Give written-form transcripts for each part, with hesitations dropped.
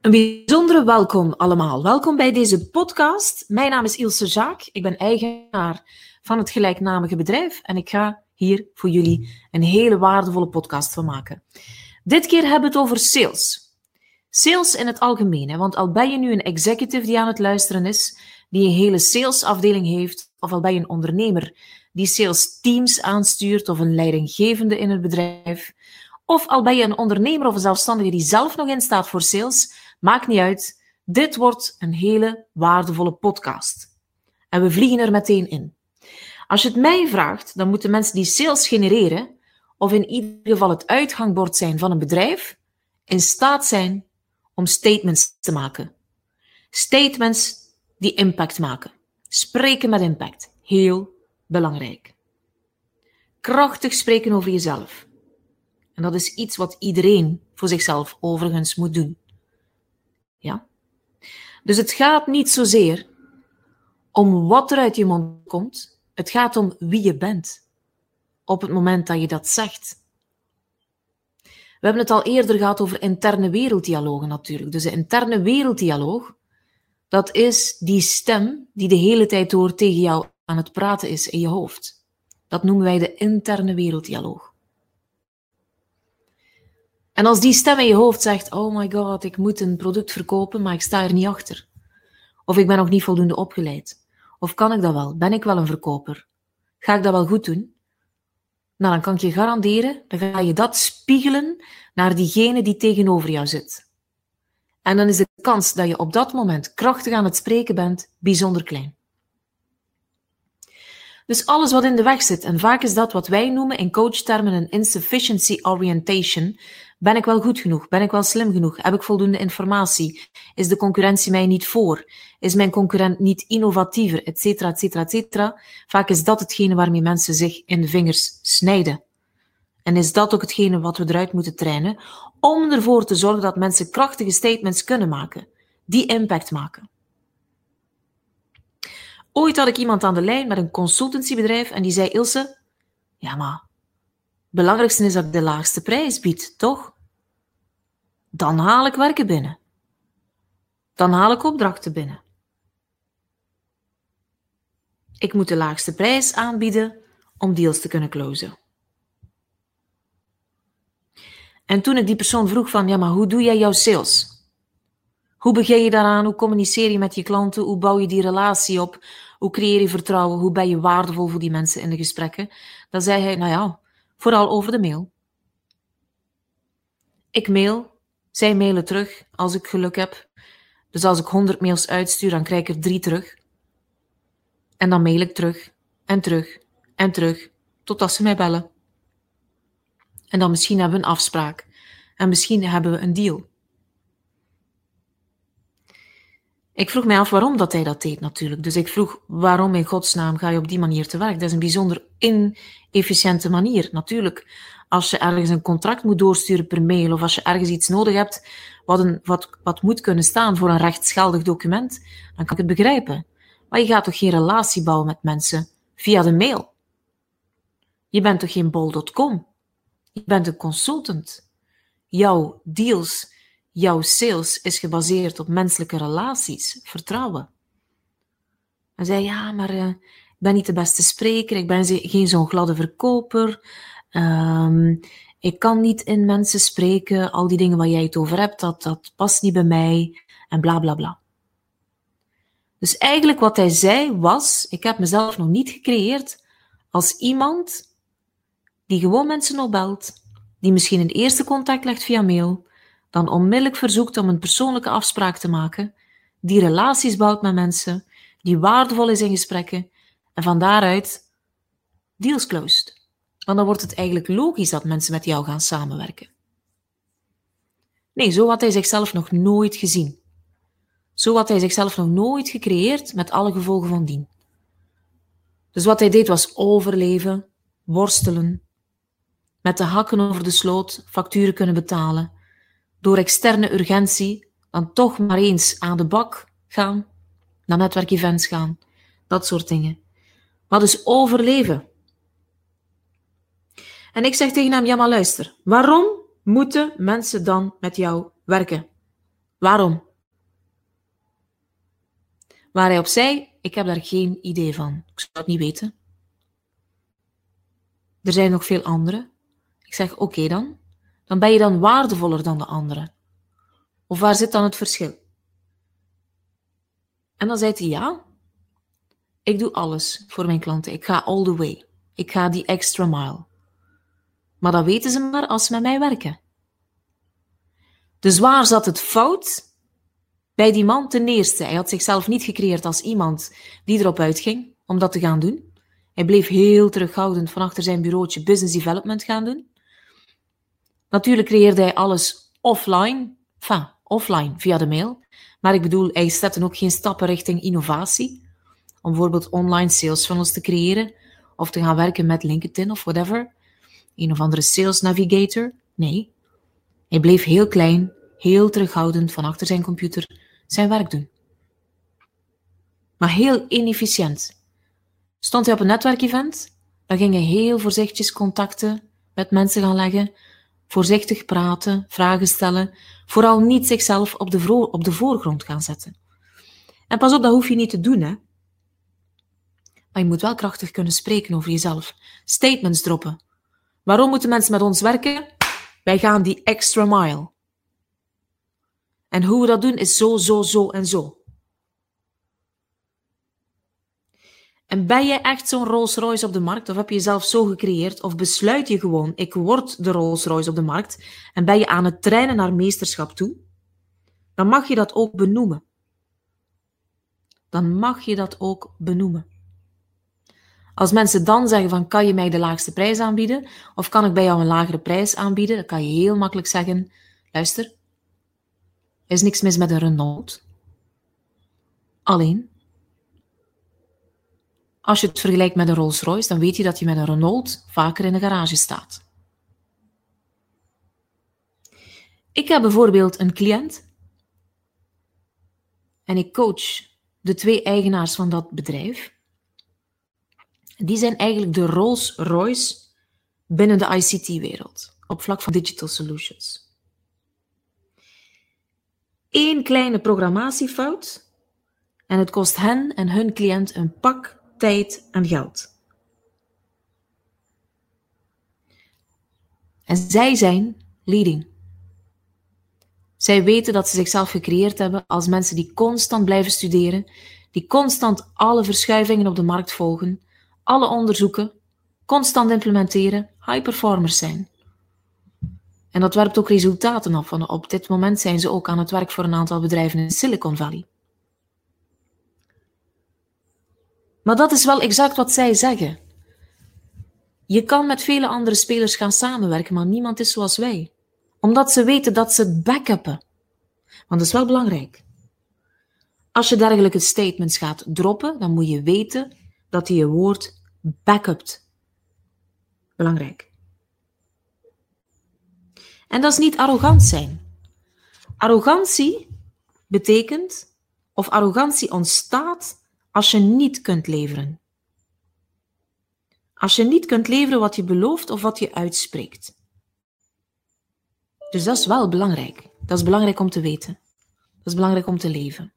Een bijzondere welkom allemaal. Welkom bij deze podcast. Mijn naam is Ilse Jaak. Ik ben eigenaar van het gelijknamige bedrijf en ik ga hier voor jullie een hele waardevolle podcast van maken. Dit keer hebben we het over sales. Sales in het algemeen, hè? Want al ben je nu een executive die aan het luisteren is, die een hele salesafdeling heeft, of al ben je een ondernemer die sales teams aanstuurt of een leidinggevende in het bedrijf, of al ben je een ondernemer of een zelfstandige die zelf nog instaat voor sales, maakt niet uit. Dit wordt een hele waardevolle podcast. En we vliegen er meteen in. Als je het mij vraagt, dan moeten mensen die sales genereren, of in ieder geval het uitgangbord zijn van een bedrijf, in staat zijn om statements te maken. Statements die impact maken. Spreken met impact. Heel belangrijk. Krachtig spreken over jezelf. En dat is iets wat iedereen voor zichzelf overigens moet doen. Ja? Dus het gaat niet zozeer om wat er uit je mond komt. Het gaat om wie je bent op het moment dat je dat zegt. We hebben het al eerder gehad over interne werelddialogen natuurlijk. Dus de interne werelddialoog, dat is die stem die de hele tijd door tegen jou aan het praten is in je hoofd. Dat noemen wij de interne werelddialoog. En als die stem in je hoofd zegt, oh my god, ik moet een product verkopen, maar ik sta er niet achter. Of ik ben nog niet voldoende opgeleid. Of kan ik dat wel? Ben ik wel een verkoper? Ga ik dat wel goed doen? Nou, dan kan ik je garanderen, dan ga je dat spiegelen naar diegene die tegenover jou zit. En dan is de kans dat je op dat moment krachtig aan het spreken bent, bijzonder klein. Dus alles wat in de weg zit, en vaak is dat wat wij noemen in coachtermen een insufficiency orientation. Ben ik wel goed genoeg? Ben ik wel slim genoeg? Heb ik voldoende informatie? Is de concurrentie mij niet voor? Is mijn concurrent niet innovatiever? Etcetera, etcetera, etcetera. Vaak is dat hetgene waarmee mensen zich in de vingers snijden. En is dat ook hetgene wat we eruit moeten trainen om ervoor te zorgen dat mensen krachtige statements kunnen maken, die impact maken. Ooit had ik iemand aan de lijn met een consultancybedrijf en die zei, Ilse, ja maar, het belangrijkste is dat ik de laagste prijs bied, toch? Dan haal ik werken binnen. Dan haal ik opdrachten binnen. Ik moet de laagste prijs aanbieden om deals te kunnen closen. En toen ik die persoon vroeg van, ja maar hoe doe jij jouw sales? Hoe begin je daaraan? Hoe communiceer je met je klanten? Hoe bouw je die relatie op? Hoe creëer je vertrouwen? Hoe ben je waardevol voor die mensen in de gesprekken? Dan zei hij, nou ja, vooral over de mail. Ik mail, zij mailen terug als ik geluk heb. Dus als ik 100 mails uitstuur, dan krijg ik er 3 terug. En dan mail ik terug en terug en terug, totdat ze mij bellen. En dan misschien hebben we een afspraak. En misschien hebben we een deal. Ik vroeg mij af waarom dat hij dat deed natuurlijk. Dus ik vroeg, waarom in godsnaam ga je op die manier te werk? Dat is een bijzonder inefficiënte manier. Natuurlijk, als je ergens een contract moet doorsturen per mail, of als je ergens iets nodig hebt wat moet kunnen staan voor een rechtsgeldig document, dan kan ik het begrijpen. Maar je gaat toch geen relatie bouwen met mensen via de mail? Je bent toch geen bol.com? Je bent een consultant. Jouw deals, jouw sales is gebaseerd op menselijke relaties, vertrouwen. Hij zei, ja, maar ik ben niet de beste spreker, ik ben geen zo'n gladde verkoper, ik kan niet in mensen spreken, al die dingen waar jij het over hebt, dat past niet bij mij, en bla bla bla. Dus eigenlijk wat hij zei was, ik heb mezelf nog niet gecreëerd als iemand die gewoon mensen opbelt, die misschien een eerste contact legt via mail, dan onmiddellijk verzoekt om een persoonlijke afspraak te maken, die relaties bouwt met mensen, die waardevol is in gesprekken en van daaruit deals closed. Want dan wordt het eigenlijk logisch dat mensen met jou gaan samenwerken. Nee, zo had hij zichzelf nog nooit gezien. Zo had hij zichzelf nog nooit gecreëerd met alle gevolgen van dien. Dus wat hij deed was overleven, worstelen, met de hakken over de sloot facturen kunnen betalen, door externe urgentie dan toch maar eens aan de bak gaan, naar netwerkevents gaan, dat soort dingen. Maar dus overleven. En ik zeg tegen hem, ja maar luister, waarom moeten mensen dan met jou werken? Waarom? Waar hij op zei, ik heb daar geen idee van. Ik zou het niet weten. Er zijn nog veel anderen. Ik zeg, oké dan. Dan ben je dan waardevoller dan de anderen. Of waar zit dan het verschil? En dan zei hij, ja, ik doe alles voor mijn klanten. Ik ga all the way. Ik ga die extra mile. Maar dat weten ze maar als ze met mij werken. Dus waar zat het fout? Bij die man ten eerste. Hij had zichzelf niet gecreëerd als iemand die erop uitging om dat te gaan doen. Hij bleef heel terughoudend van achter zijn bureautje business development gaan doen. Natuurlijk creëerde hij alles offline. Offline, via de mail. Maar ik bedoel, hij zette ook geen stappen richting innovatie. Om bijvoorbeeld online sales funnels te creëren. Of te gaan werken met LinkedIn of whatever. Een of andere sales navigator. Nee. Hij bleef heel klein, heel terughoudend van achter zijn computer zijn werk doen. Maar heel inefficiënt. Stond hij op een netwerkevent, dan ging hij heel voorzichtig contacten met mensen gaan leggen, voorzichtig praten, vragen stellen, vooral niet zichzelf op de voorgrond gaan zetten. En pas op, dat hoef je niet te doen, hè. Maar je moet wel krachtig kunnen spreken over jezelf. Statements droppen. Waarom moeten mensen met ons werken? Wij gaan die extra mile. En hoe we dat doen is zo en zo. En ben jij echt zo'n Rolls Royce op de markt? Of heb je jezelf zo gecreëerd? Of besluit je gewoon, ik word de Rolls Royce op de markt? En ben je aan het trainen naar meesterschap toe? Dan mag je dat ook benoemen. Als mensen dan zeggen van, kan je mij de laagste prijs aanbieden? Of kan ik bij jou een lagere prijs aanbieden? Dan kan je heel makkelijk zeggen, luister, er is niks mis met een Renault. Alleen, als je het vergelijkt met een Rolls Royce, dan weet je dat je met een Renault vaker in de garage staat. Ik heb bijvoorbeeld een cliënt en ik coach de 2 eigenaars van dat bedrijf. Die zijn eigenlijk de Rolls Royce binnen de ICT-wereld, op vlak van digital solutions. 1 kleine programmatiefout en het kost hen en hun cliënt een pak tijd en geld. En zij zijn leading. Zij weten dat ze zichzelf gecreëerd hebben als mensen die constant blijven studeren, die constant alle verschuivingen op de markt volgen, alle onderzoeken, constant implementeren, high performers zijn. En dat werpt ook resultaten op. Want op dit moment zijn ze ook aan het werk voor een aantal bedrijven in Silicon Valley. Maar dat is wel exact wat zij zeggen. Je kan met vele andere spelers gaan samenwerken, maar niemand is zoals wij. Omdat ze weten dat ze het backuppen. Want dat is wel belangrijk. Als je dergelijke statements gaat droppen, dan moet je weten dat je je woord backupt. Belangrijk. En dat is niet arrogant zijn. Arrogantie betekent, of arrogantie ontstaat als je niet kunt leveren. Als je niet kunt leveren wat je belooft of wat je uitspreekt. Dus dat is wel belangrijk. Dat is belangrijk om te weten. Dat is belangrijk om te leven.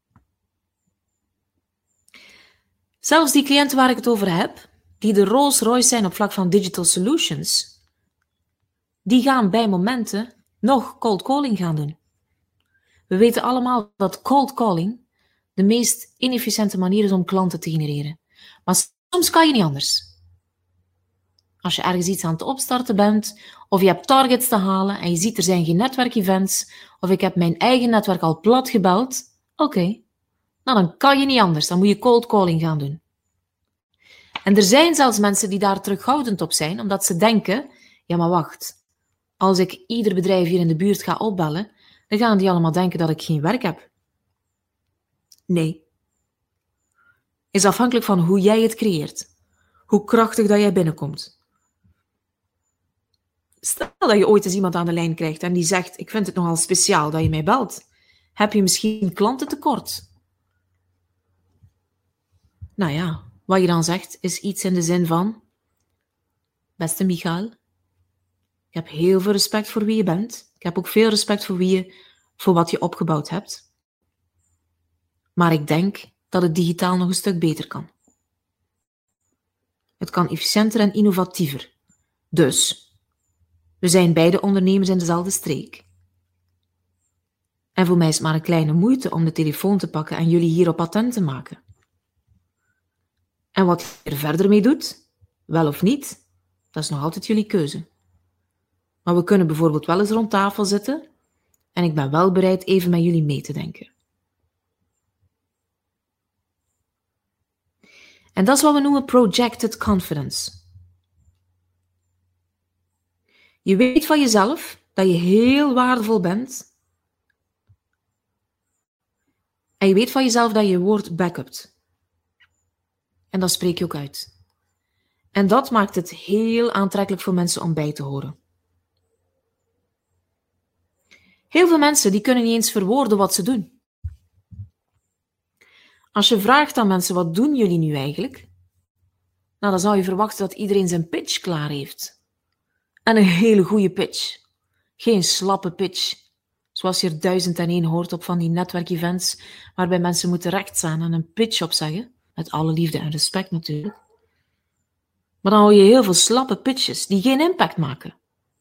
Zelfs die cliënten waar ik het over heb, die de Rolls Royce zijn op vlak van digital solutions, die gaan bij momenten nog cold calling gaan doen. We weten allemaal dat cold calling de meest inefficiënte manier is om klanten te genereren. Maar soms kan je niet anders. Als je ergens iets aan het opstarten bent, of je hebt targets te halen en je ziet er zijn geen netwerkevents, of ik heb mijn eigen netwerk al plat gebeld, oké, nou dan kan je niet anders. Dan moet je cold calling gaan doen. En er zijn zelfs mensen die daar terughoudend op zijn, omdat ze denken, ja maar wacht, als ik ieder bedrijf hier in de buurt ga opbellen, dan gaan die allemaal denken dat ik geen werk heb. Nee. Is afhankelijk van hoe jij het creëert. Hoe krachtig dat jij binnenkomt. Stel dat je ooit eens iemand aan de lijn krijgt en die zegt, ik vind het nogal speciaal dat je mij belt. Heb je misschien klantentekort? Nou ja, wat je dan zegt is iets in de zin van, beste Michael, ik heb heel veel respect voor wie je bent. Ik heb ook veel respect voor wie je voor wat je opgebouwd hebt. Maar ik denk dat het digitaal nog een stuk beter kan. Het kan efficiënter en innovatiever. Dus, we zijn beide ondernemers in dezelfde streek. En voor mij is het maar een kleine moeite om de telefoon te pakken en jullie hierop attent te maken. En wat je er verder mee doet, wel of niet, dat is nog altijd jullie keuze. Maar we kunnen bijvoorbeeld wel eens rond tafel zitten en ik ben wel bereid even met jullie mee te denken. En dat is wat we noemen projected confidence. Je weet van jezelf dat je heel waardevol bent. En je weet van jezelf dat je je woord backupt. En dat spreek je ook uit. En dat maakt het heel aantrekkelijk voor mensen om bij te horen. Heel veel mensen die kunnen niet eens verwoorden wat ze doen. Als je vraagt aan mensen, wat doen jullie nu eigenlijk? Nou, dan zou je verwachten dat iedereen zijn pitch klaar heeft. En een hele goede pitch. Geen slappe pitch. Zoals je er 1001 hoort op van die netwerkevents, waarbij mensen moeten rechtstaan en een pitch opzeggen. Met alle liefde en respect natuurlijk. Maar dan hou je heel veel slappe pitches die geen impact maken.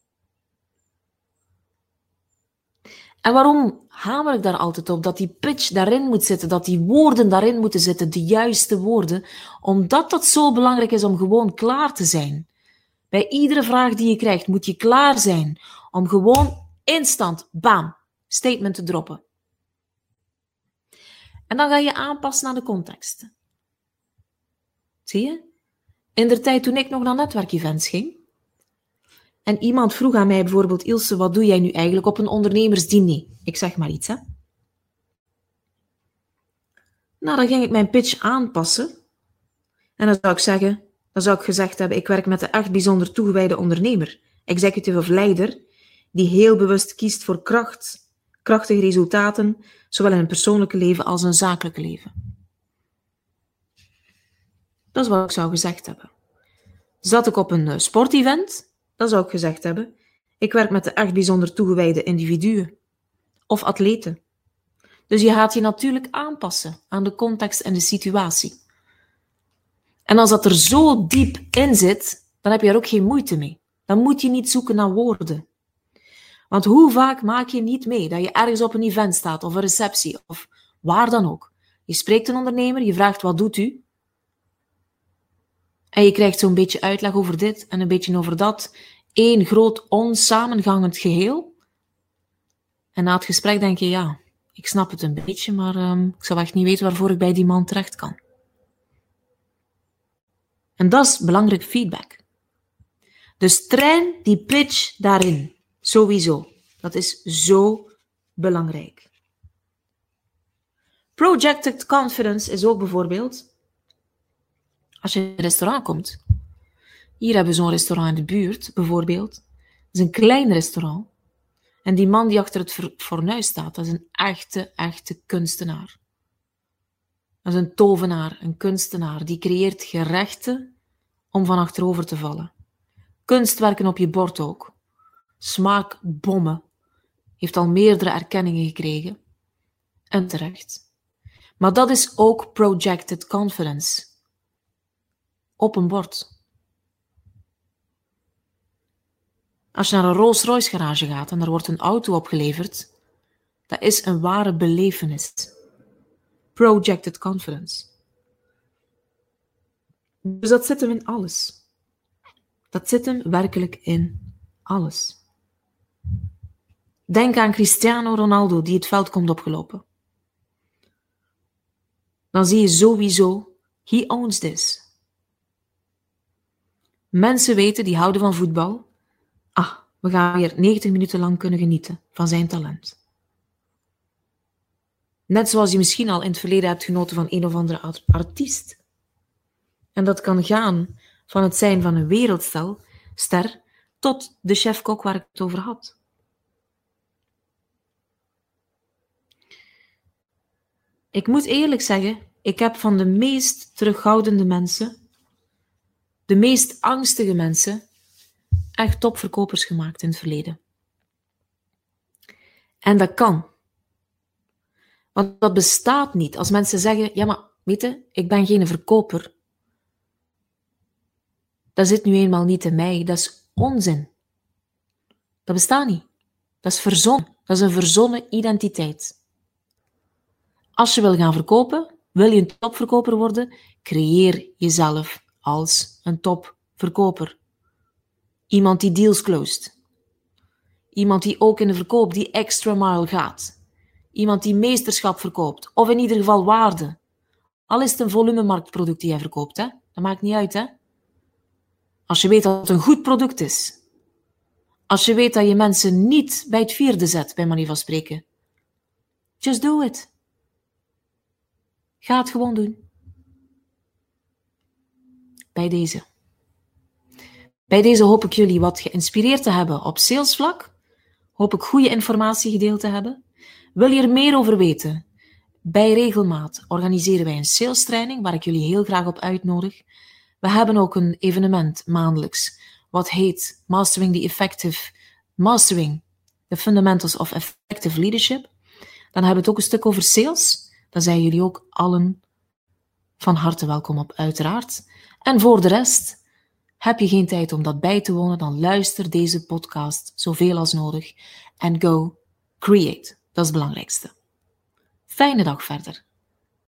En waarom hamer ik daar altijd op? Dat die pitch daarin moet zitten, dat die woorden daarin moeten zitten, de juiste woorden. Omdat dat zo belangrijk is om gewoon klaar te zijn. Bij iedere vraag die je krijgt, moet je klaar zijn om gewoon instant, bam, statement te droppen. En dan ga je aanpassen aan de context. Zie je? In de tijd toen ik nog naar netwerkevents ging, en iemand vroeg aan mij bijvoorbeeld, Ilse, wat doe jij nu eigenlijk op een ondernemersdiner? Ik zeg maar iets, hè. Nou, dan ging ik mijn pitch aanpassen. En dan zou ik zeggen, dan zou ik gezegd hebben, ik werk met een echt bijzonder toegewijde ondernemer, executive of leider, die heel bewust kiest voor krachtige resultaten, zowel in een persoonlijke leven als een zakelijke leven. Dat is wat ik zou gezegd hebben. Zat ik op een sportevent, dan zou ik gezegd hebben, ik werk met de echt bijzonder toegewijde individuen of atleten. Dus je gaat je natuurlijk aanpassen aan de context en de situatie. En als dat er zo diep in zit, dan heb je er ook geen moeite mee. Dan moet je niet zoeken naar woorden. Want hoe vaak maak je niet mee dat je ergens op een event staat of een receptie of waar dan ook. Je spreekt een ondernemer, je vraagt wat doet u? En je krijgt zo'n beetje uitleg over dit en een beetje over dat. Eén groot onsamengehangend geheel. En na het gesprek denk je, ja, ik snap het een beetje, maar ik zou echt niet weten waarvoor ik bij die man terecht kan. En dat is belangrijk feedback. Dus train die pitch daarin. Sowieso. Dat is zo belangrijk. Projected confidence is ook bijvoorbeeld, als je in een restaurant komt. Hier hebben we zo'n restaurant in de buurt, bijvoorbeeld. Dat is een klein restaurant. En die man die achter het fornuis staat, dat is een echte kunstenaar. Dat is een tovenaar, een kunstenaar. Die creëert gerechten om van achterover te vallen. Kunstwerken op je bord ook. Smaakbommen. Heeft al meerdere erkenningen gekregen. En terecht. Maar dat is ook projected confidence. Op een bord. Als je naar een Rolls-Royce garage gaat en er wordt een auto opgeleverd, dat is een ware belevenis. Projected confidence. Dus dat zit hem in alles. Dat zit hem werkelijk in alles. Denk aan Cristiano Ronaldo die het veld komt opgelopen. Dan zie je sowieso, he owns this. Mensen weten, die houden van voetbal. We gaan weer 90 minuten lang kunnen genieten van zijn talent. Net zoals je misschien al in het verleden hebt genoten van een of andere artiest. En dat kan gaan van het zijn van een wereldster tot de chef-kok waar ik het over had. Ik moet eerlijk zeggen, ik heb van de meest terughoudende mensen, de meest angstige mensen, echt topverkopers gemaakt in het verleden. En dat kan. Want dat bestaat niet. Als mensen zeggen, ja maar, weet je, ik ben geen verkoper. Dat zit nu eenmaal niet in mij. Dat is onzin. Dat bestaat niet. Dat is verzonnen. Dat is een verzonnen identiteit. Als je wil gaan verkopen, wil je een topverkoper worden, creëer jezelf als een topverkoper. Iemand die deals closed. Iemand die ook in de verkoop die extra mile gaat. Iemand die meesterschap verkoopt. Of in ieder geval waarde. Al is het een volumemarktproduct die jij verkoopt, hè? Dat maakt niet uit, hè? Als je weet dat het een goed product is. Als je weet dat je mensen niet bij het vierde zet, bij manier van spreken. Just do it. Ga het gewoon doen. Bij deze hoop ik jullie wat geïnspireerd te hebben op salesvlak. Hoop ik goede informatie gedeeld te hebben. Wil je er meer over weten? Bij regelmaat organiseren wij een sales training waar ik jullie heel graag op uitnodig. We hebben ook een evenement maandelijks wat heet Mastering the Fundamentals of Effective Leadership. Dan hebben we het ook een stuk over sales. Daar zijn jullie ook allen van harte welkom op, uiteraard. En voor de rest, heb je geen tijd om dat bij te wonen, dan luister deze podcast zoveel als nodig. En go create. Dat is het belangrijkste. Fijne dag verder.